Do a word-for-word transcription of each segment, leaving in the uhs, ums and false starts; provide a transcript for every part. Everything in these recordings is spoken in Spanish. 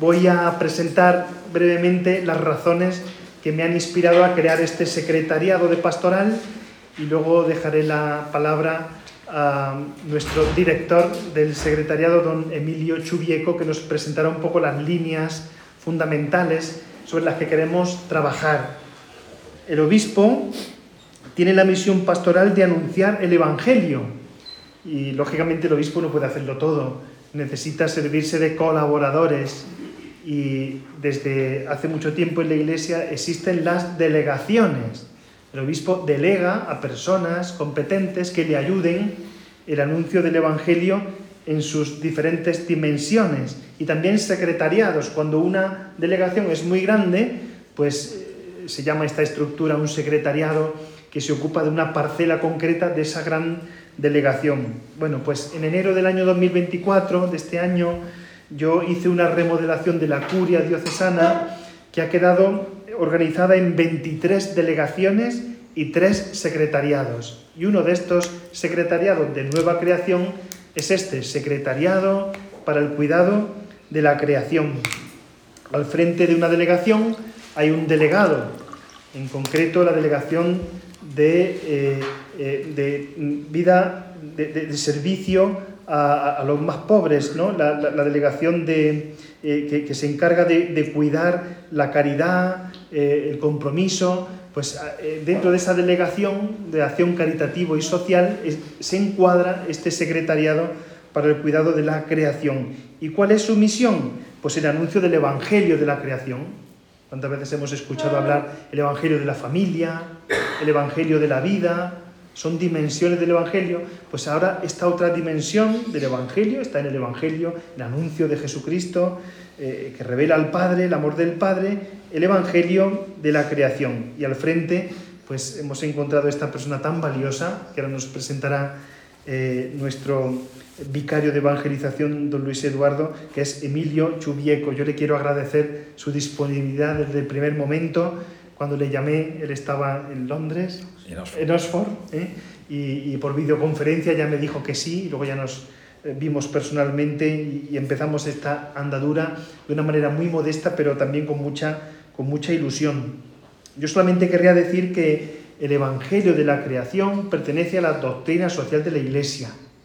voy a presentar brevemente las razones que me han inspirado a crear este secretariado de pastoral y luego dejaré la palabra a nuestro director del secretariado, don Emilio Chubieco, que nos presentará un poco las líneas fundamentales sobre las que queremos trabajar. El obispo tiene la misión pastoral de anunciar el Evangelio y, lógicamente, el obispo no puede hacerlo todo. Necesita servirse de colaboradores y desde hace mucho tiempo en la Iglesia existen las delegaciones. El obispo delega a personas competentes que le ayuden el anuncio del Evangelio en sus diferentes dimensiones, y también secretariados. Cuando una delegación es muy grande, pues eh, se llama esta estructura un secretariado que se ocupa de una parcela concreta de esa gran delegación. Bueno, pues en enero del año dos mil veinticuatro, de este año, yo hice una remodelación de la curia diocesana que ha quedado organizada en veintitrés delegaciones y tres secretariados. Y uno de estos secretariados de nueva creación es este, Secretariado para el Cuidado de la Creación. Al frente de una delegación hay un delegado, en concreto la delegación de, eh, eh, de vida, de, de, de servicio a, a los más pobres, ¿no? La, la, la delegación de, eh, que, que se encarga de, de cuidar la caridad, eh, el compromiso. Pues eh, dentro de esa delegación de acción caritativo y social es, se encuadra este secretariado para el cuidado de la creación. ¿Y cuál es su misión? Pues el anuncio del Evangelio de la creación. ¿Cuántas veces hemos escuchado hablar el Evangelio de la familia, el Evangelio de la vida? Son dimensiones del Evangelio. Pues ahora esta otra dimensión del Evangelio está en el Evangelio, el anuncio de Jesucristo, eh, que revela al Padre, el amor del Padre, el Evangelio de la creación. Y al frente, pues hemos encontrado esta persona tan valiosa, que ahora nos presentará eh, nuestro vicario de evangelización, don Luis Eduardo, que es Emilio Chubieco. Yo le quiero agradecer su disponibilidad desde el primer momento. Cuando le llamé, él estaba en Londres, en Oxford, en Oxford ¿eh? y, y por videoconferencia ya me dijo que sí, y luego ya nos eh, vimos personalmente y, y empezamos esta andadura de una manera muy modesta, pero también con mucha, con mucha ilusión. Yo solamente querría decir que el Evangelio de la creación pertenece a la doctrina social de la Iglesia,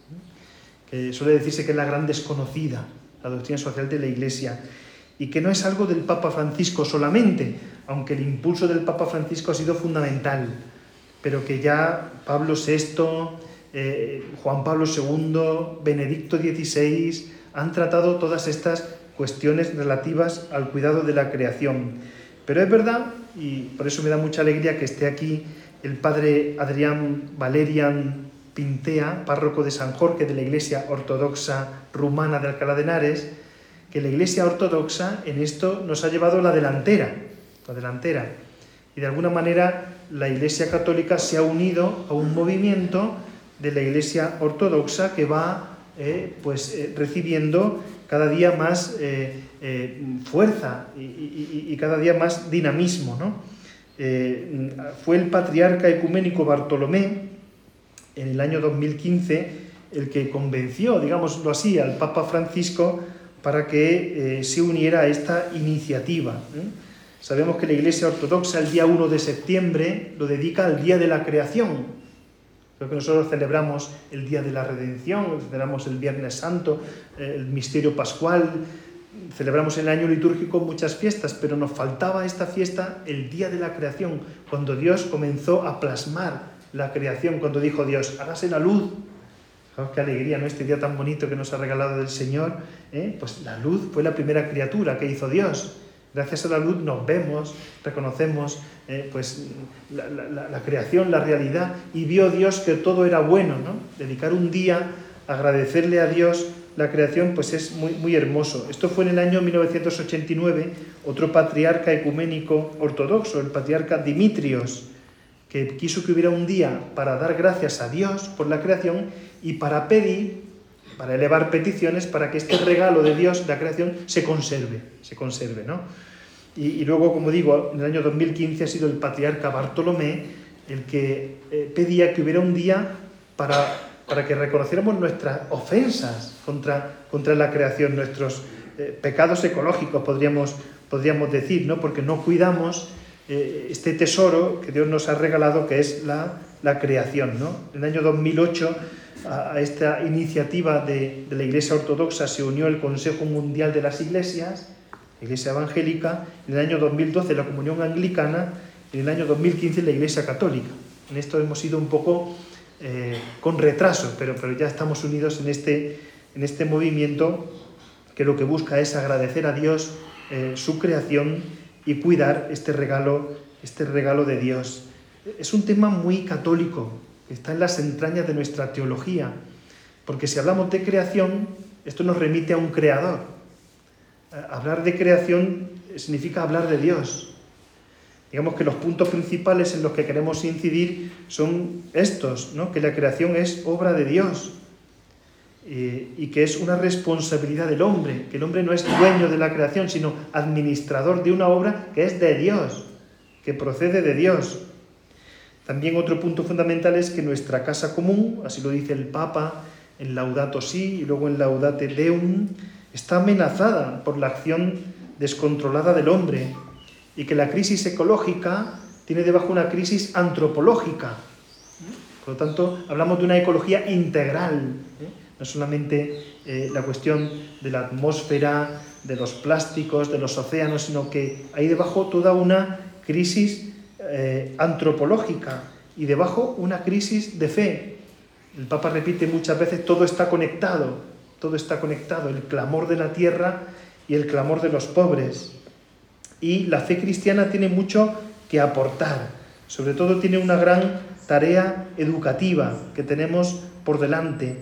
que suele decirse que es la gran desconocida, la doctrina social de la Iglesia, y que no es algo del Papa Francisco solamente, aunque el impulso del Papa Francisco ha sido fundamental, pero que ya Pablo sexto, eh, Juan Pablo segundo, Benedicto dieciséis han tratado todas estas cuestiones relativas al cuidado de la creación. Pero es verdad, y por eso me da mucha alegría que esté aquí el padre Adrián Valerian Pintea, párroco de San Jorge de la Iglesia Ortodoxa Rumana de Alcalá de Henares, que la Iglesia Ortodoxa en esto nos ha llevado la delantera, la delantera. Y de alguna manera la Iglesia Católica se ha unido a un movimiento de la Iglesia Ortodoxa que va eh, pues, eh, recibiendo cada día más eh, eh, fuerza y, y, y cada día más dinamismo, ¿no? Eh, fue el patriarca ecuménico Bartolomé, en el año dos mil quince, el que convenció, digámoslo así, al Papa Francisco para que eh, se uniera a esta iniciativa. ¿eh? Sabemos que la Iglesia Ortodoxa el día uno de septiembre lo dedica al Día de la Creación. Creo que nosotros celebramos el Día de la Redención, celebramos el Viernes Santo, eh, el Misterio Pascual, celebramos en el año litúrgico muchas fiestas, pero nos faltaba esta fiesta, el Día de la Creación, cuando Dios comenzó a plasmar la creación, cuando dijo Dios, hágase la luz. Oh, qué alegría, ¿no? Este día tan bonito que nos ha regalado el Señor, ¿eh? Pues la luz fue la primera criatura que hizo Dios. Gracias a la luz nos vemos, reconocemos eh, pues, la, la, la creación, la realidad, y vio Dios que todo era bueno, ¿no? Dedicar un día a agradecerle a Dios la creación, pues es muy, muy hermoso. Esto fue en el año mil novecientos ochenta y nueve, otro patriarca ecuménico ortodoxo, el patriarca Dimitrios, que quiso que hubiera un día para dar gracias a Dios por la creación y para pedir, para elevar peticiones para que este regalo de Dios, la creación, se conserve, se conserve, ¿no? Y, y luego, como digo, en el año dos mil quince ha sido el patriarca Bartolomé el que eh, pedía que hubiera un día para, para que reconociéramos nuestras ofensas contra, contra la creación, nuestros eh, pecados ecológicos, podríamos, podríamos decir, ¿no? Porque no cuidamos eh, este tesoro que Dios nos ha regalado, que es la, la creación, ¿no? En el año dos mil ocho, a, a esta iniciativa de, de la Iglesia Ortodoxa se unió el Consejo Mundial de las Iglesias, la Iglesia Evangélica, en el año dos mil doce la Comunión Anglicana, y en el año dos mil quince la Iglesia Católica. En esto hemos ido un poco eh, con retraso, pero, pero ya estamos unidos en este, en este movimiento que lo que busca es agradecer a Dios eh, su creación y cuidar este regalo, este regalo de Dios. Es un tema muy católico, que está en las entrañas de nuestra teología, porque si hablamos de creación, esto nos remite a un creador. Hablar de creación significa hablar de Dios. Digamos que los puntos principales en los que queremos incidir son estos, ¿no? Que la creación es obra de Dios eh, y que es una responsabilidad del hombre, que el hombre no es dueño de la creación, sino administrador de una obra que es de Dios, que procede de Dios. También otro punto fundamental es que nuestra casa común, así lo dice el Papa en Laudato Si y luego en Laudate Deum, está amenazada por la acción descontrolada del hombre y que la crisis ecológica tiene debajo una crisis antropológica. Por lo tanto, hablamos de una ecología integral, ¿eh? No solamente eh, la cuestión de la atmósfera, de los plásticos, de los océanos, sino que hay debajo toda una crisis eh, antropológica y debajo una crisis de fe. El Papa repite muchas veces, todo está conectado. Todo está conectado, el clamor de la tierra y el clamor de los pobres. Y la fe cristiana tiene mucho que aportar, sobre todo tiene una gran tarea educativa que tenemos por delante.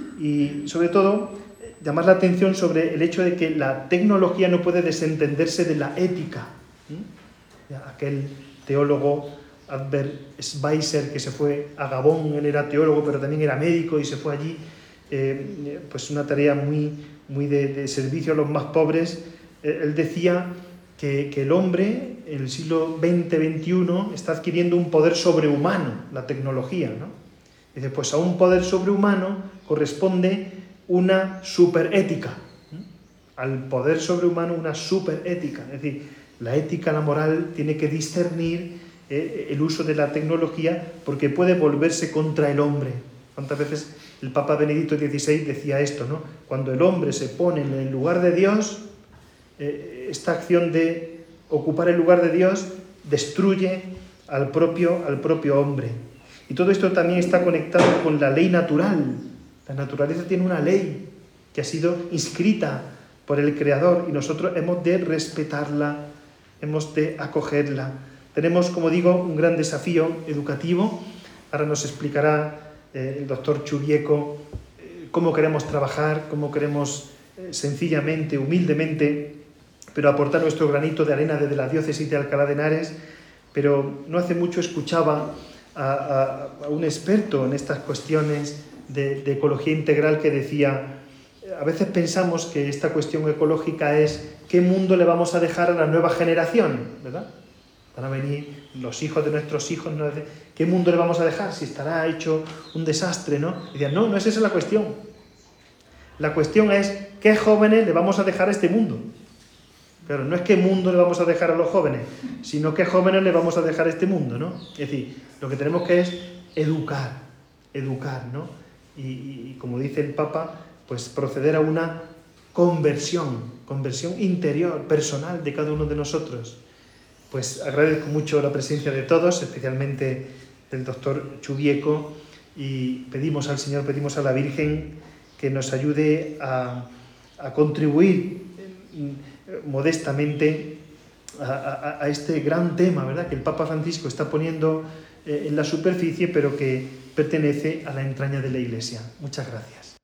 Y sobre todo, llamar la atención sobre el hecho de que la tecnología no puede desentenderse de la ética. ¿Mm? Aquel teólogo Albert Schweitzer, que se fue a Gabón, él era teólogo pero también era médico y se fue allí, Eh, pues una tarea muy, muy de, de servicio a los más pobres. Eh, él decía que, que el hombre en el siglo veinte veintiuno está adquiriendo un poder sobrehumano, la tecnología, ¿no? Dice, pues a un poder sobrehumano corresponde una superética, ¿eh? Al poder sobrehumano una superética, es decir, la ética, la moral tiene que discernir eh, el uso de la tecnología porque puede volverse contra el hombre. ¿Cuántas veces el Papa Benedicto dieciséis decía esto, ¿no? Cuando el hombre se pone en el lugar de Dios, eh, esta acción de ocupar el lugar de Dios destruye al propio, al propio hombre. Y todo esto también está conectado con la ley natural. La naturaleza tiene una ley que ha sido inscrita por el Creador y nosotros hemos de respetarla, hemos de acogerla. Tenemos, como digo, un gran desafío educativo. Ahora nos explicará el doctor Chubieco, cómo queremos trabajar, cómo queremos eh, sencillamente, humildemente, pero aportar nuestro granito de arena desde la diócesis de Alcalá de Henares. Pero no hace mucho escuchaba a, a, a un experto en estas cuestiones de, de ecología integral que decía, a veces pensamos que esta cuestión ecológica es qué mundo le vamos a dejar a la nueva generación, ¿verdad? Van a venir los hijos de nuestros hijos, ¿no? ¿Qué mundo le vamos a dejar? Si estará hecho un desastre, ¿no? Y decían, no, no es esa la cuestión. La cuestión es qué jóvenes le vamos a dejar a este mundo. Pero no es qué mundo le vamos a dejar a los jóvenes, sino qué jóvenes le vamos a dejar a este mundo, ¿no? Es decir, lo que tenemos que es educar, educar, ¿no? Y, y como dice el Papa, pues proceder a una conversión, conversión interior, personal de cada uno de nosotros. Pues agradezco mucho la presencia de todos, especialmente del doctor Chubieco, y pedimos al Señor, pedimos a la Virgen que nos ayude a, a contribuir modestamente a, a, a este gran tema, ¿verdad?, que el Papa Francisco está poniendo eh, en la superficie, pero que pertenece a la entraña de la Iglesia. Muchas gracias.